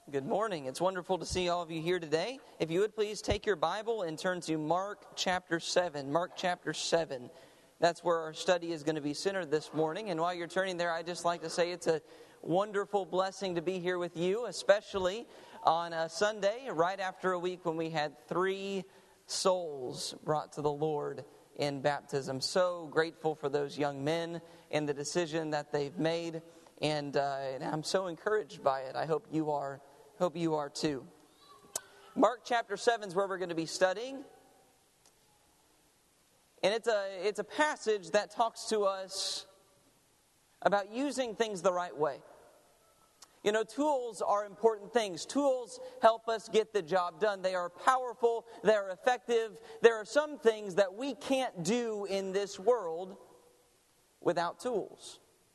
Good morning. It's wonderful to see all of you here today. If you would please take your Bible and turn to Mark chapter 7. Mark chapter 7. That's where our study is going to be centered this morning. And while you're turning there, I'd just like to say it's a wonderful blessing to be here with you, especially on a Sunday, right after a week when we had 3 souls brought to the Lord in baptism. So grateful for those young men and the decision that they've made. And I'm so encouraged by it. I hope you are. Hope you are too. Mark chapter 7 is where we're going to be studying. And it's a passage that talks to us about using things the right way. You know, tools are important things. Tools help us get the job done. They are powerful. They are effective. There are some things that we can't do in this world without tools.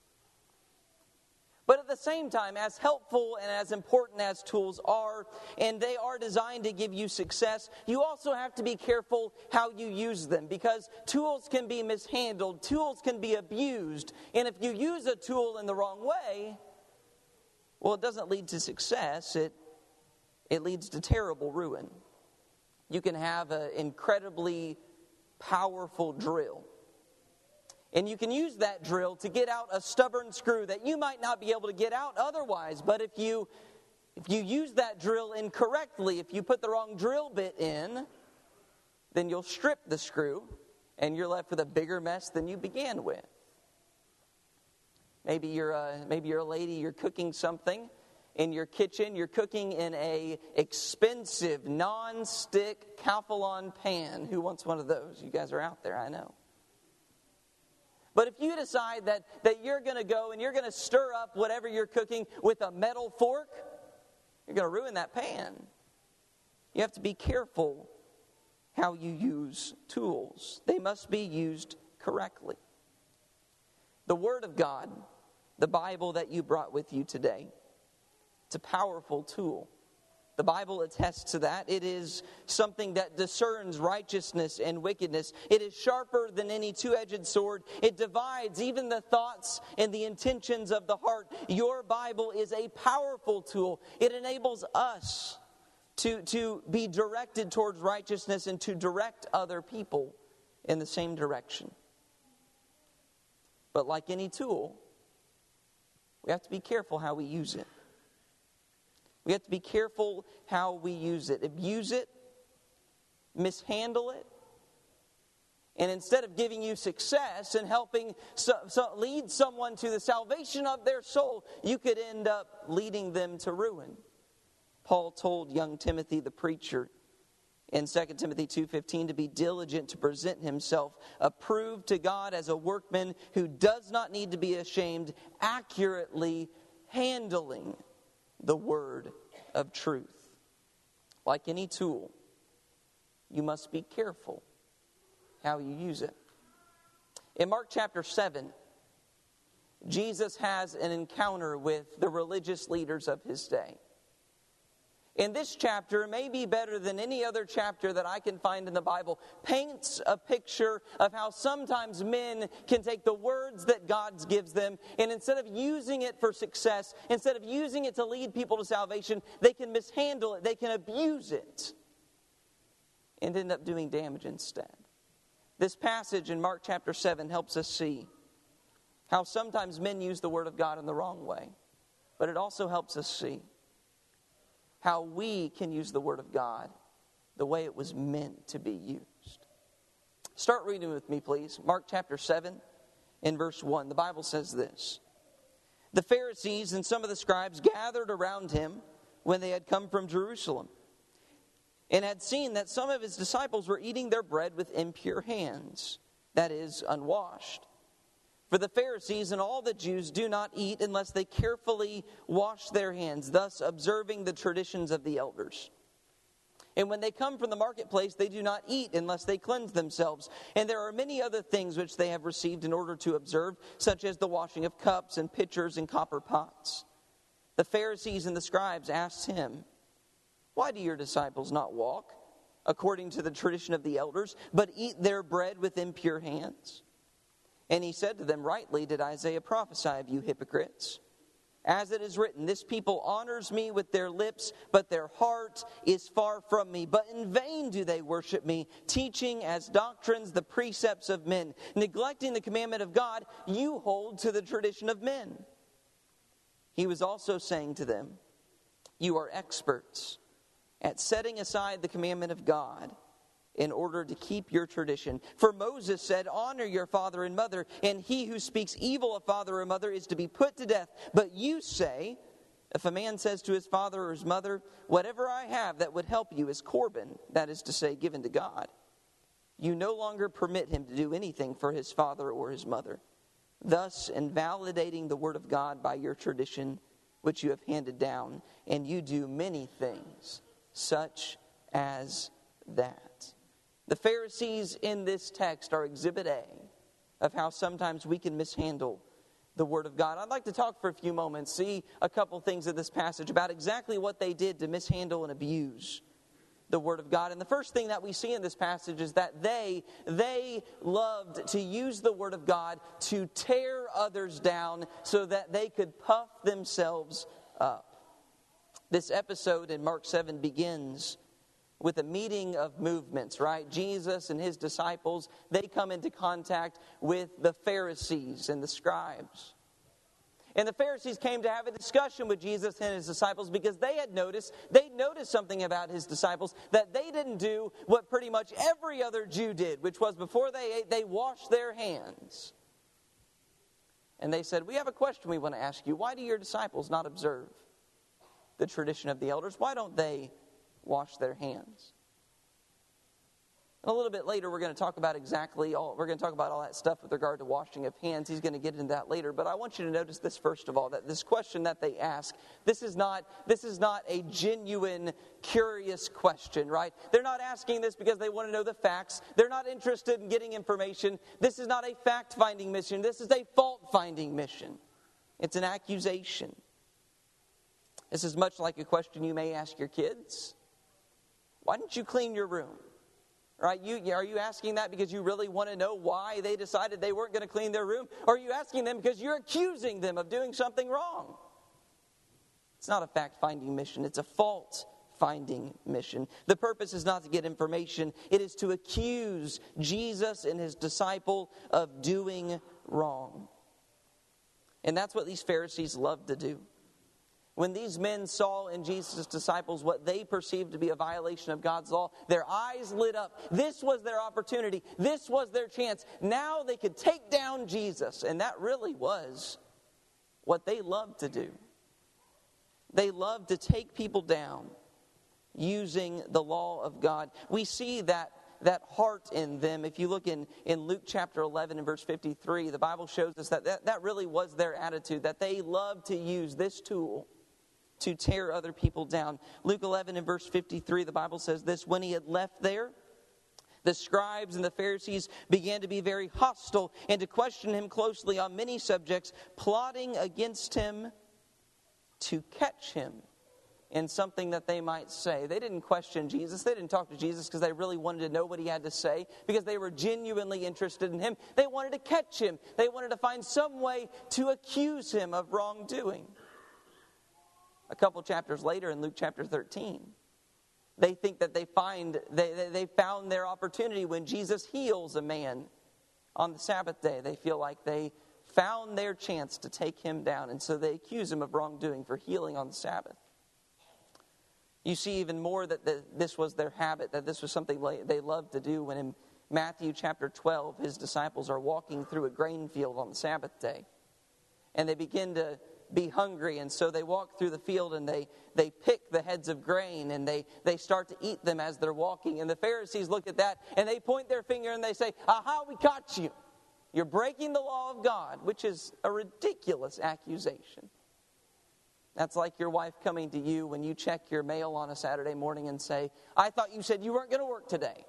But at the same time, as helpful and as important as tools are, and they are designed to give you success, you also have to be careful how you use them, because tools can be mishandled, tools can be abused, and if you use a tool in the wrong way, well, it doesn't lead to success, it leads to terrible ruin. You can have an incredibly powerful drill. And you can use that drill to get out a stubborn screw that you might not be able to get out otherwise. But if you use that drill incorrectly, if you put the wrong drill bit in, then you'll strip the screw and you're left with a bigger mess than you began with. Maybe you're a lady, you're cooking something in your kitchen. You're cooking in a expensive non-stick Calphalon pan. Who wants one of those? You guys are out there, I know. But if you decide that you're going to go and you're going to stir up whatever you're cooking with a metal fork, you're going to ruin that pan. You have to be careful how you use tools. They must be used correctly. The Word of God, the Bible that you brought with you today, it's a powerful tool. The Bible attests to that. It is something that discerns righteousness and wickedness. It is sharper than any two-edged sword. It divides even the thoughts and the intentions of the heart. Your Bible is a powerful tool. It enables us to be directed towards righteousness and to direct other people in the same direction. But like any tool, we have to be careful how we use it. We have to be careful how we use it. Abuse it, mishandle it, and instead of giving you success and helping lead someone to the salvation of their soul, you could end up leading them to ruin. Paul told young Timothy, the preacher, in 2 Timothy 2:15, to be diligent to present himself approved to God as a workman who does not need to be ashamed, accurately handling the word of truth. Like any tool, you must be careful how you use it. In Mark chapter 7, Jesus has an encounter with the religious leaders of his day. In this chapter, maybe better than any other chapter that I can find in the Bible, paints a picture of how sometimes men can take the words that God gives them, and instead of using it for success, instead of using it to lead people to salvation, they can mishandle it, they can abuse it, and end up doing damage instead. This passage in Mark chapter 7 helps us see how sometimes men use the Word of God in the wrong way, but it also helps us see how we can use the Word of God the way it was meant to be used. Start reading with me, please. Mark chapter 7 in verse 1. The Bible says this: The Pharisees and some of the scribes gathered around him when they had come from Jerusalem, and had seen that some of his disciples were eating their bread with impure hands, that is, unwashed. For the Pharisees and all the Jews do not eat unless they carefully wash their hands, thus observing the traditions of the elders. And when they come from the marketplace, they do not eat unless they cleanse themselves. And there are many other things which they have received in order to observe, such as the washing of cups and pitchers and copper pots. The Pharisees and the scribes asked him, Why do your disciples not walk according to the tradition of the elders, but eat their bread with impure hands? And he said to them, Rightly did Isaiah prophesy of you hypocrites. As it is written, this people honors me with their lips, but their heart is far from me. But in vain do they worship me, teaching as doctrines the precepts of men. Neglecting the commandment of God, you hold to the tradition of men. He was also saying to them, you are experts at setting aside the commandment of God in order to keep your tradition. For Moses said, honor your father and mother, and he who speaks evil of father or mother is to be put to death. But you say, if a man says to his father or his mother, whatever I have that would help you is Corban, that is to say, given to God, you no longer permit him to do anything for his father or his mother, thus invalidating the word of God by your tradition, which you have handed down, and you do many things such as that. The Pharisees in this text are exhibit A of how sometimes we can mishandle the Word of God. I'd like to talk for a few moments, see a couple things in this passage about exactly what they did to mishandle and abuse the Word of God. And the first thing that we see in this passage is that they loved to use the Word of God to tear others down so that they could puff themselves up. This episode in Mark 7 begins with a meeting of movements, right? Jesus and his disciples, they come into contact with the Pharisees and the scribes. And the Pharisees came to have a discussion with Jesus and his disciples because they noticed something about his disciples, that they didn't do what pretty much every other Jew did, which was before they ate, they washed their hands. And they said, we have a question we want to ask you. Why do your disciples not observe the tradition of the elders? Why don't they wash their hands? And a little bit later, we're going to talk about all that stuff with regard to washing of hands. He's going to get into that later. But I want you to notice this first of all, that this question that they ask, this is not a genuine, curious question, right? They're not asking this because they want to know the facts. They're not interested in getting information. This is not a fact-finding mission. This is a fault-finding mission. It's an accusation. This is much like a question you may ask your kids. Why didn't you clean your room? Right? Are you asking that because you really want to know why they decided they weren't going to clean their room? Or are you asking them because you're accusing them of doing something wrong? It's not a fact-finding mission. It's a fault-finding mission. The purpose is not to get information. It is to accuse Jesus and his disciple of doing wrong. And that's what these Pharisees loved to do. When these men saw in Jesus' disciples what they perceived to be a violation of God's law, their eyes lit up. This was their opportunity. This was their chance. Now they could take down Jesus. And that really was what they loved to do. They loved to take people down using the law of God. We see that heart in them. If you look in Luke chapter 11 and verse 53, the Bible shows us that really was their attitude, that they loved to use this tool to tear other people down. Luke 11 and verse 53, the Bible says this: when he had left there, the scribes and the Pharisees began to be very hostile and to question him closely on many subjects, plotting against him to catch him in something that they might say. They didn't question Jesus. They didn't talk to Jesus because they really wanted to know what he had to say, because they were genuinely interested in him. They wanted to catch him. They wanted to find some way to accuse him of wrongdoing. A couple chapters later in Luke chapter 13, they think that they found their opportunity when Jesus heals a man on the Sabbath day. They feel like they found their chance to take him down, and so they accuse him of wrongdoing for healing on the Sabbath. You see even more that this was their habit, that this was something they loved to do. When in Matthew chapter 12, his disciples are walking through a grain field on the Sabbath day, and they begin to be hungry, and so they walk through the field and they pick the heads of grain and they start to eat them as they're walking. And the Pharisees look at that and they point their finger and they say, aha, we caught you. You're breaking the law of God, which is a ridiculous accusation. That's like your wife coming to you when you check your mail on a Saturday morning and say, I thought you said you weren't going to work today.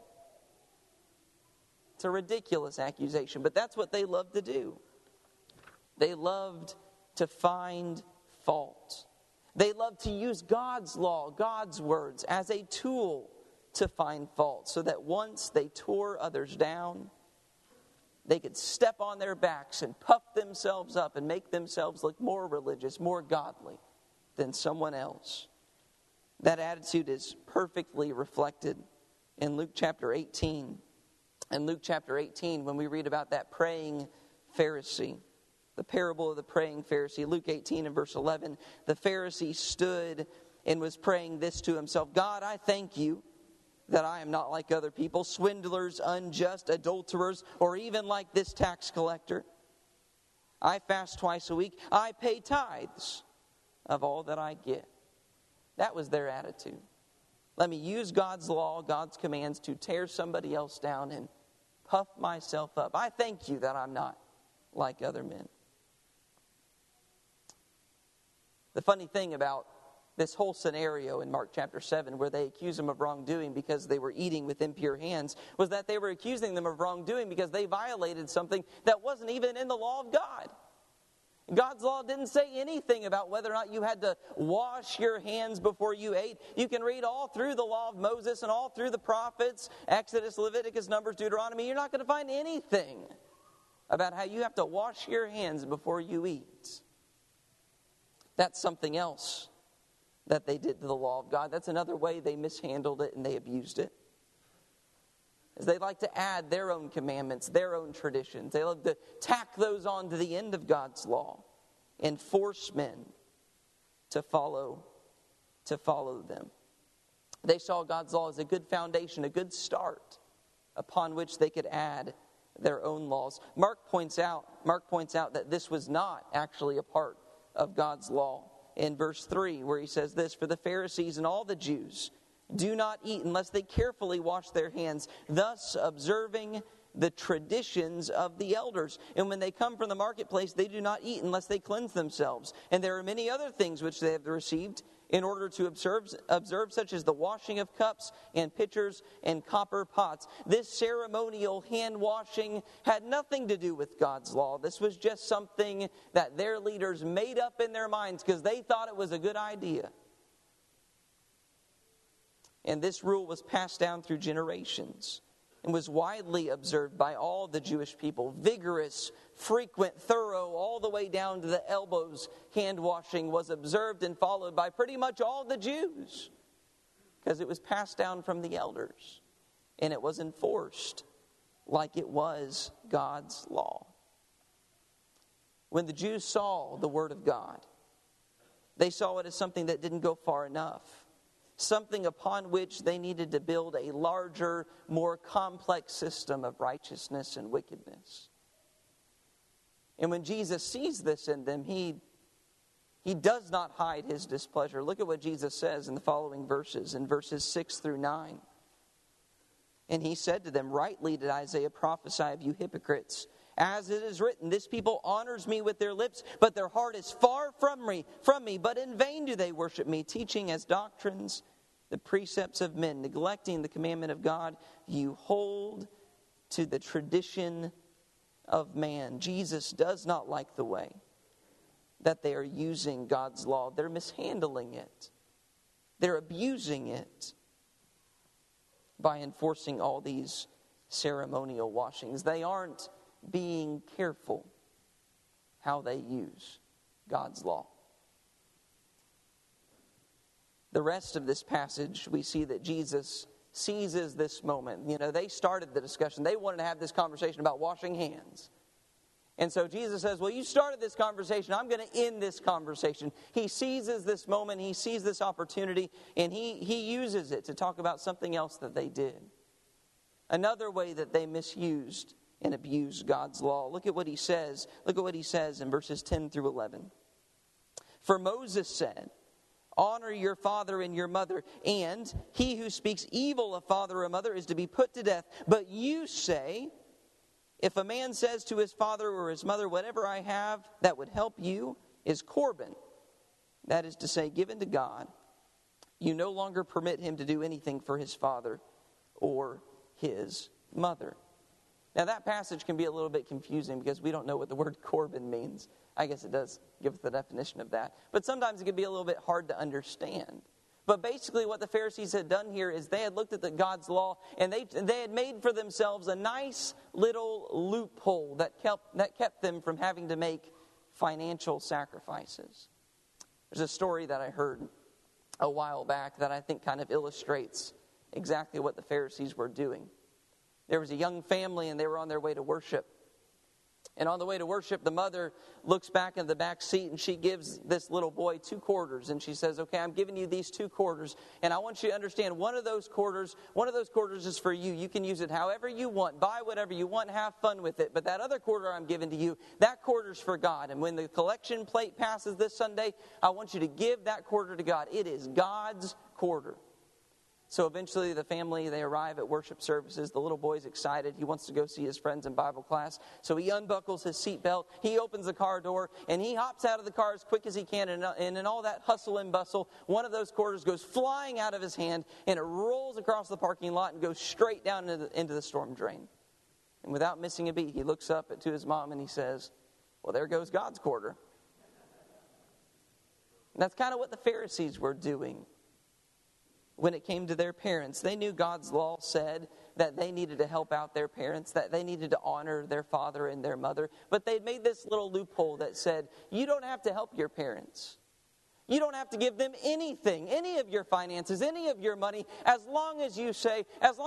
It's a ridiculous accusation, but that's what they loved to do. They loved to find fault. They love to use God's law, God's words, as a tool to find fault, so that once they tore others down, they could step on their backs and puff themselves up and make themselves look more religious, more godly than someone else. That attitude is perfectly reflected in Luke chapter 18. In Luke chapter 18, when we read about that praying Pharisee, the parable of the praying Pharisee, Luke 18 and verse 11, the Pharisee stood and was praying this to himself: God, I thank you that I am not like other people, swindlers, unjust, adulterers, or even like this tax collector. I fast twice a week. I pay tithes of all that I get. That was their attitude. Let me use God's law, God's commands to tear somebody else down and puff myself up. I thank you that I'm not like other men. The funny thing about this whole scenario in Mark chapter 7, where they accuse him of wrongdoing because they were eating with impure hands, was that they were accusing them of wrongdoing because they violated something that wasn't even in the law of God. God's law didn't say anything about whether or not you had to wash your hands before you ate. You can read all through the law of Moses and all through the prophets, Exodus, Leviticus, Numbers, Deuteronomy. You're not going to find anything about how you have to wash your hands before you eat. That's something else that they did to the law of God. That's another way they mishandled it and they abused it. Is they like to add their own commandments, their own traditions. They love to tack those on to the end of God's law and force men to follow them. They saw God's law as a good foundation, a good start upon which they could add their own laws. Mark points out that this was not actually a part of God's law. In verse 3, where he says this: for the Pharisees and all the Jews do not eat unless they carefully wash their hands, thus observing the traditions of the elders. And when they come from the marketplace, they do not eat unless they cleanse themselves. And there are many other things which they have received in order to observe, such as the washing of cups and pitchers and copper pots. This ceremonial hand washing had nothing to do with God's law. This was just something that their leaders made up in their minds because they thought it was a good idea. And this rule was passed down through generations and was widely observed by all the Jewish people. Vigorous, frequent, thorough, all the way down to the elbows, hand washing was observed and followed by pretty much all the Jews because it was passed down from the elders and it was enforced like it was God's law. When the Jews saw the Word of God, they saw it as something that didn't go far enough. Something upon which they needed to build a larger, more complex system of righteousness and wickedness. And when Jesus sees this in them, he does not hide his displeasure. Look at what Jesus says in the following verses, in verses 6 through 9. And he said to them, rightly did Isaiah prophesy of you hypocrites. As it is written, this people honors me with their lips, but their heart is far from me. But in vain do they worship me, teaching as doctrines the precepts of men, neglecting the commandment of God. You hold to the tradition of man. Jesus does not like the way that they are using God's law. They're mishandling it. They're abusing it by enforcing all these ceremonial washings. They aren't being careful how they use God's law. The rest of this passage, we see that Jesus seizes this moment. You know, they started the discussion. They wanted to have this conversation about washing hands. And so Jesus says, well, you started this conversation. I'm going to end this conversation. He seizes this moment. He sees this opportunity. And he uses it to talk about something else that they did. Another way that they misused and abused God's law. Look at what he says. Look at what he says in verses 10 through 11. For Moses said, honor your father and your mother, and he who speaks evil of father or mother is to be put to death. But you say, if a man says to his father or his mother, whatever I have that would help you is Corban, that is to say, given to God, you no longer permit him to do anything for his father or his mother. Now that passage can be a little bit confusing because we don't know what the word Corban means. I guess it does give us the definition of that. But sometimes it can be a little bit hard to understand. But basically what the Pharisees had done here is they had looked at God's law, and they had made for themselves a nice little loophole that kept them from having to make financial sacrifices. There's a story that I heard a while back that I think kind of illustrates exactly what the Pharisees were doing. There was a young family, and they were on their way to worship. And on the way to worship, the mother looks back in the back seat, and she gives this little boy 2 quarters. And she says, okay, I'm giving you these 2 quarters. And I want you to understand, one of those quarters is for you. You can use it however you want. Buy whatever you want. Have fun with it. But that other quarter I'm giving to you, that quarter's for God. And when the collection plate passes this Sunday, I want you to give that quarter to God. It is God's quarter. So eventually the family, they arrive at worship services. The little boy's excited. He wants to go see his friends in Bible class. So he unbuckles his seatbelt. He opens the car door, and he hops out of the car as quick as he can. And in all that hustle and bustle, one of those quarters goes flying out of his hand, and it rolls across the parking lot and goes straight down into the storm drain. And without missing a beat, he looks up to his mom and he says, well, there goes God's quarter. And that's kind of what the Pharisees were doing. When it came to their parents, they knew God's law said that they needed to help out their parents, that they needed to honor their father and their mother. But they'd made this little loophole that said, you don't have to help your parents. You don't have to give them anything, any of your finances, any of your money, as long as you say,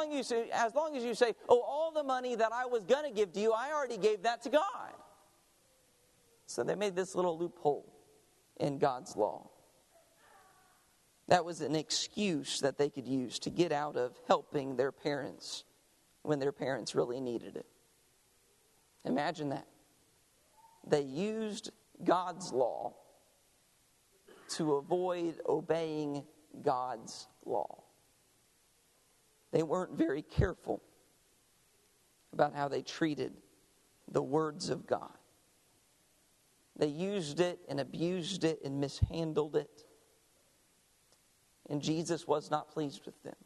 oh, all the money that I was going to give to you, I already gave that to God. So they made this little loophole in God's law. That was an excuse that they could use to get out of helping their parents when their parents really needed it. Imagine that. They used God's law to avoid obeying God's law. They weren't very careful about how they treated the words of God. They used it and abused it and mishandled it. And Jesus was not pleased with them.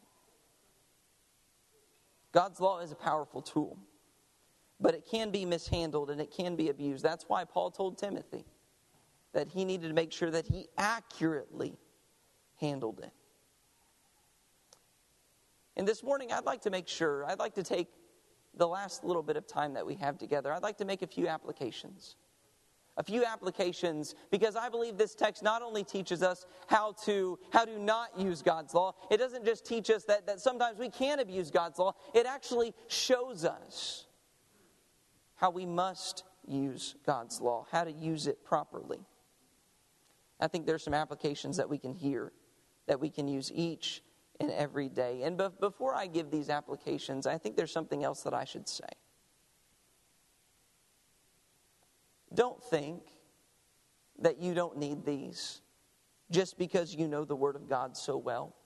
God's law is a powerful tool, but it can be mishandled and it can be abused. That's why Paul told Timothy that he needed to make sure that he accurately handled it. And this morning, I'd like to take the last little bit of time that we have together. I'd like to make a few applications. Because I believe this text not only teaches us how to not use God's law. It doesn't just teach us that sometimes we can abuse God's law. It actually shows us how we must use God's law, how to use it properly. I think there's some applications that we can hear, that we can use each and every day. And before I give these applications, I think there's something else that I should say. Don't think that you don't need these just because you know the Word of God so well.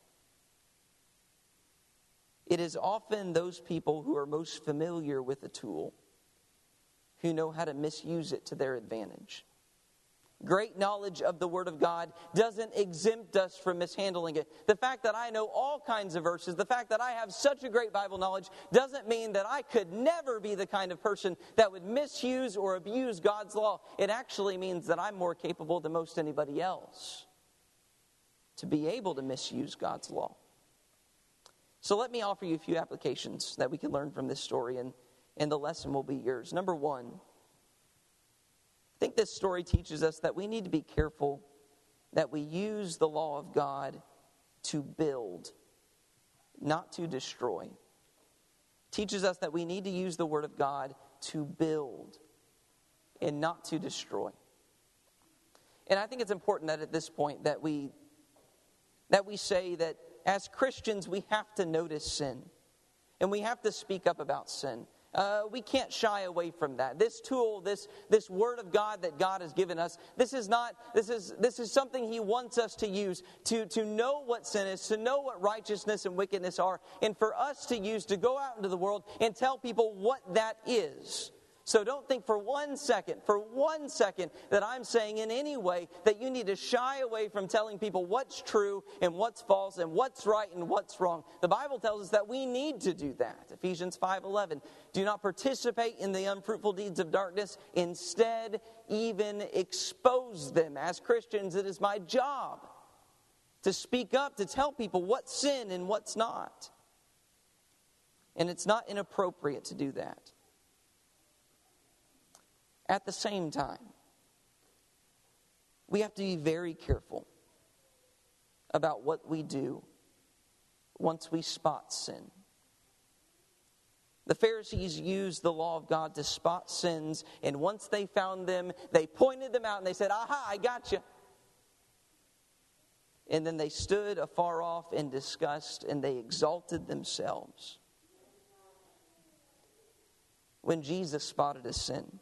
It is often those people who are most familiar with a tool who know how to misuse it to their advantage. Great knowledge of the Word of God doesn't exempt us from mishandling it. The fact that I know all kinds of verses, the fact that I have such a great Bible knowledge, doesn't mean that I could never be the kind of person that would misuse or abuse God's law. It actually means that I'm more capable than most anybody else to be able to misuse God's law. So let me offer you a few applications that we can learn from this story, and the lesson will be yours. Number one, I think this story teaches us that we need to be careful that we use the law of God to build, not to destroy. It teaches us that we need to use the Word of God to build and not to destroy. And I think it's important that at this point that we say that as Christians we have to notice sin and we have to speak up about sin. We can't shy away from that. This tool, this Word of God that God has given us, this is something He wants us to use to know what sin is, to know what righteousness and wickedness are, and for us to use to go out into the world and tell people what that is. So don't think for one second that I'm saying in any way that you need to shy away from telling people what's true and what's false and what's right and what's wrong. The Bible tells us that we need to do that. Ephesians 5:11. Do not participate in the unfruitful deeds of darkness. Instead, even expose them. As Christians, it is my job to speak up, to tell people what's sin and what's not. And it's not inappropriate to do that. At the same time, we have to be very careful about what we do once we spot sin. The Pharisees used the law of God to spot sins, and once they found them, they pointed them out and they said, "Aha, I got you." And then they stood afar off in disgust and they exalted themselves. When Jesus spotted a sin,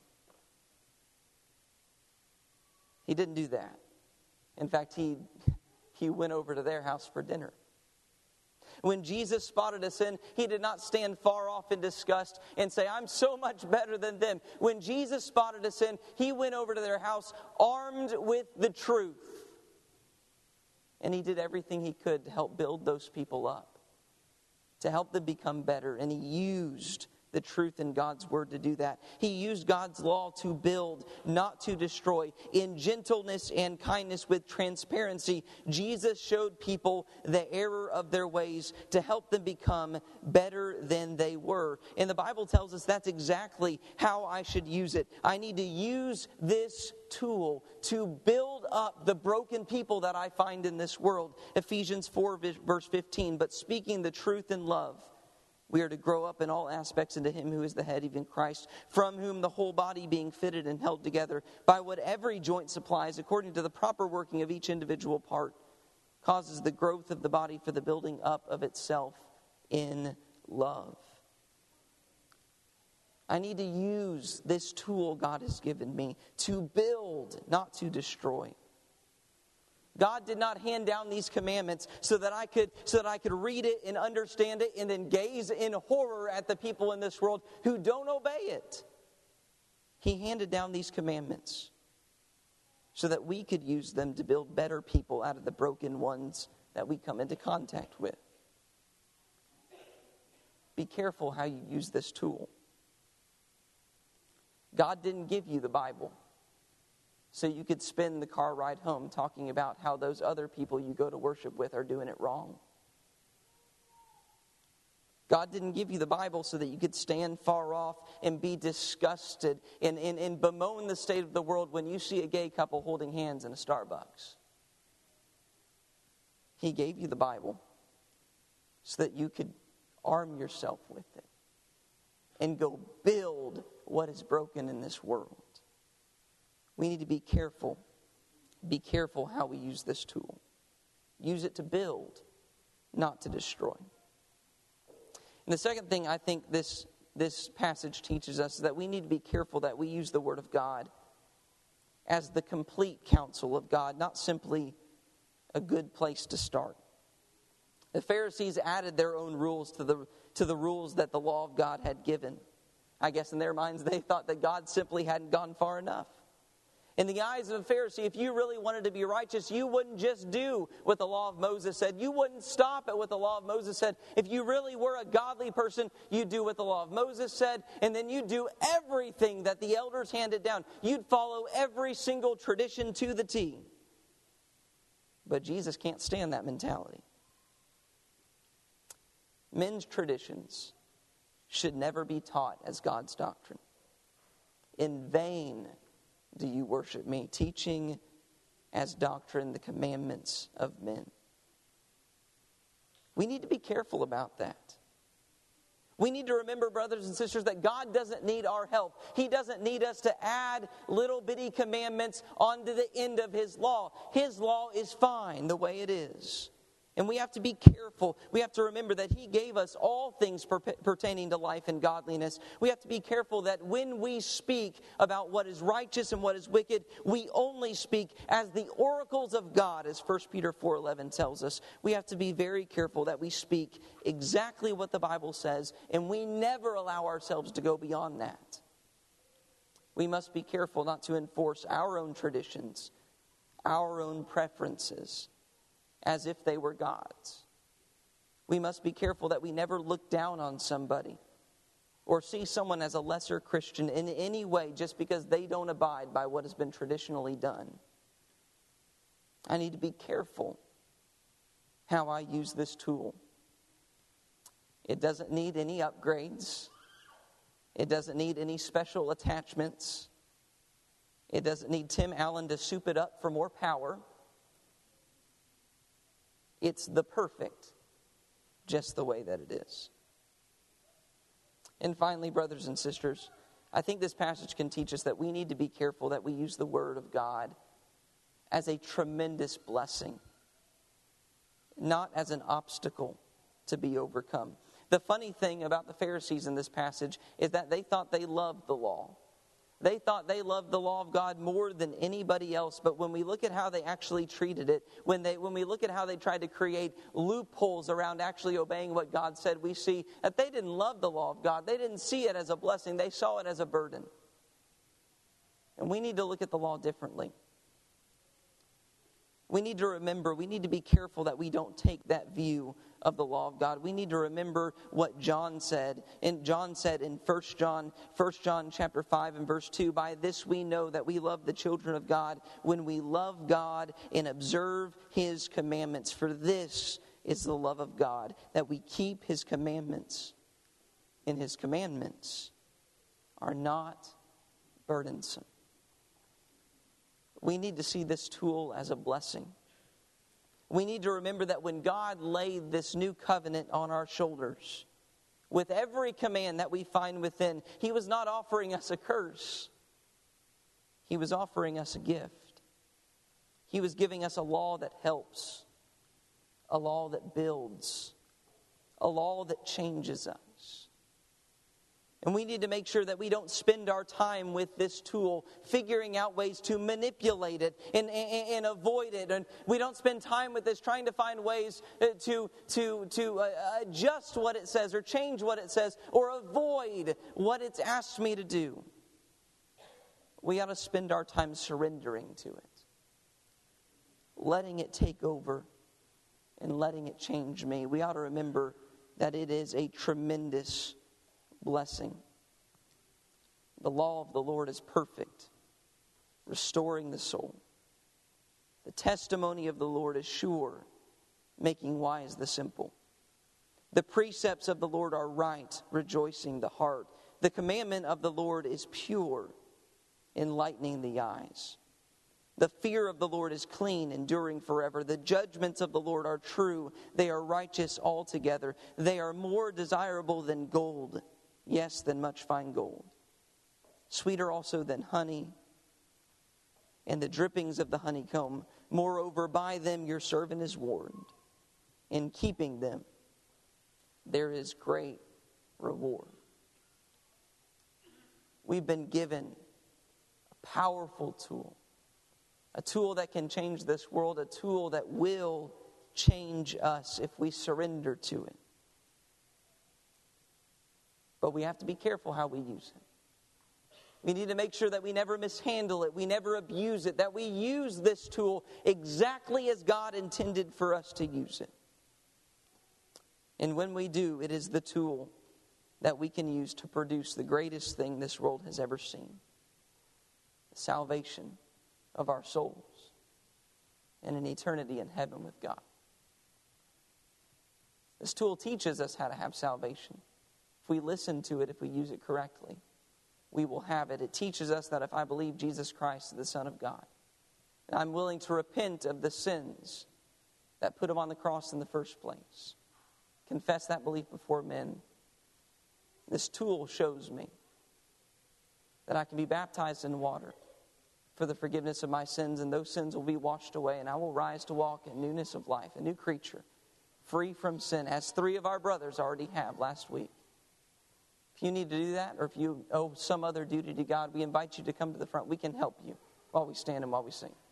he didn't do that. In fact, he went over to their house for dinner. When Jesus spotted a sin, he did not stand far off in disgust and say, "I'm so much better than them." When Jesus spotted a sin, he went over to their house armed with the truth. And he did everything he could to help build those people up, to help them become better. And he used the truth in God's word to do that. He used God's law to build, not to destroy. In gentleness and kindness with transparency, Jesus showed people the error of their ways to help them become better than they were. And the Bible tells us that's exactly how I should use it. I need to use this tool to build up the broken people that I find in this world. Ephesians 4 verse 15, but speaking the truth in love, we are to grow up in all aspects into him who is the head, even Christ, from whom the whole body being fitted and held together by what every joint supplies, according to the proper working of each individual part, causes the growth of the body for the building up of itself in love. I need to use this tool God has given me to build, not to destroy. God did not hand down these commandments so that I could read it and understand it and then gaze in horror at the people in this world who don't obey it. He handed down these commandments so that we could use them to build better people out of the broken ones that we come into contact with. Be careful how you use this tool. God didn't give you the Bible so you could spend the car ride home talking about how those other people you go to worship with are doing it wrong. God didn't give you the Bible so that you could stand far off and be disgusted and bemoan the state of the world when you see a gay couple holding hands in a Starbucks. He gave you the Bible so that you could arm yourself with it and go build what is broken in this world. We need to be careful. Be careful how we use this tool. Use it to build, not to destroy. And the second thing I think this passage teaches us is that we need to be careful that we use the Word of God as the complete counsel of God, not simply a good place to start. The Pharisees added their own rules to the rules that the law of God had given. I guess in their minds they thought that God simply hadn't gone far enough. In the eyes of a Pharisee, if you really wanted to be righteous, you wouldn't just do what the law of Moses said. You wouldn't stop at what the law of Moses said. If you really were a godly person, you'd do what the law of Moses said, and then you'd do everything that the elders handed down. You'd follow every single tradition to the T. But Jesus can't stand that mentality. Men's traditions should never be taught as God's doctrine. In vain do you worship me, teaching as doctrine the commandments of men. We need to be careful about that. We need to remember, brothers and sisters, that God doesn't need our help. He doesn't need us to add little bitty commandments onto the end of His law. His law is fine the way it is. And we have to be careful. We have to remember that He gave us all things pertaining to life and godliness. We have to be careful that when we speak about what is righteous and what is wicked, we only speak as the oracles of God, as 1 Peter 4:11 tells us. We have to be very careful that we speak exactly what the Bible says, and we never allow ourselves to go beyond that. We must be careful not to enforce our own traditions, our own preferences, as if they were God's. We must be careful that we never look down on somebody or see someone as a lesser Christian in any way just because they don't abide by what has been traditionally done. I need to be careful how I use this tool. It doesn't need any upgrades. It doesn't need any special attachments. It doesn't need Tim Allen to soup it up for more power. It's the perfect, just the way that it is. And finally, brothers and sisters, I think this passage can teach us that we need to be careful that we use the Word of God as a tremendous blessing, not as an obstacle to be overcome. The funny thing about the Pharisees in this passage is that they thought they loved the law. They thought they loved the law of God more than anybody else. But when we look at how they actually treated it, when we look at how they tried to create loopholes around actually obeying what God said, we see that they didn't love the law of God. They didn't see it as a blessing. They saw it as a burden. And we need to look at the law differently. We need to remember, we need to be careful that we don't take that view of the law of God. We need to remember what John said. And John said in 1 John chapter 5 and verse 2, "By this we know that we love the children of God, when we love God and observe His commandments. For this is the love of God, that we keep His commandments. And His commandments are not burdensome." We need to see this tool as a blessing. We need to remember that when God laid this new covenant on our shoulders, with every command that we find within, He was not offering us a curse. He was offering us a gift. He was giving us a law that helps, a law that builds, a law that changes us. And we need to make sure that we don't spend our time with this tool figuring out ways to manipulate it and avoid it. And we don't spend time with this trying to find ways to adjust what it says or change what it says or avoid what it's asked me to do. We ought to spend our time surrendering to it, letting it take over and letting it change me. We ought to remember that it is a tremendous blessing. The law of the Lord is perfect, restoring the soul. The testimony of the Lord is sure, making wise the simple. The precepts of the Lord are right, rejoicing the heart. The commandment of the Lord is pure, enlightening the eyes. The fear of the Lord is clean, enduring forever. The judgments of the Lord are true. They are righteous altogether. They are more desirable than gold, yes, than much fine gold. Sweeter also than honey and the drippings of the honeycomb. Moreover, by them your servant is warned. In keeping them, there is great reward. We've been given a powerful tool. A tool that can change this world. A tool that will change us if we surrender to it. But we have to be careful how we use it. We need to make sure that we never mishandle it. We never abuse it. That we use this tool exactly as God intended for us to use it. And when we do, it is the tool that we can use to produce the greatest thing this world has ever seen. The salvation of our souls and an eternity in heaven with God. This tool teaches us how to have salvation. If we listen to it, if we use it correctly, we will have it. It teaches us that if I believe Jesus Christ is the Son of God, and I'm willing to repent of the sins that put Him on the cross in the first place, confess that belief before men, this tool shows me that I can be baptized in water for the forgiveness of my sins, and those sins will be washed away, and I will rise to walk in newness of life, a new creature, free from sin, as 3 of our brothers already have last week. If you need to do that, or if you owe some other duty to God, we invite you to come to the front. We can help you while we stand and while we sing.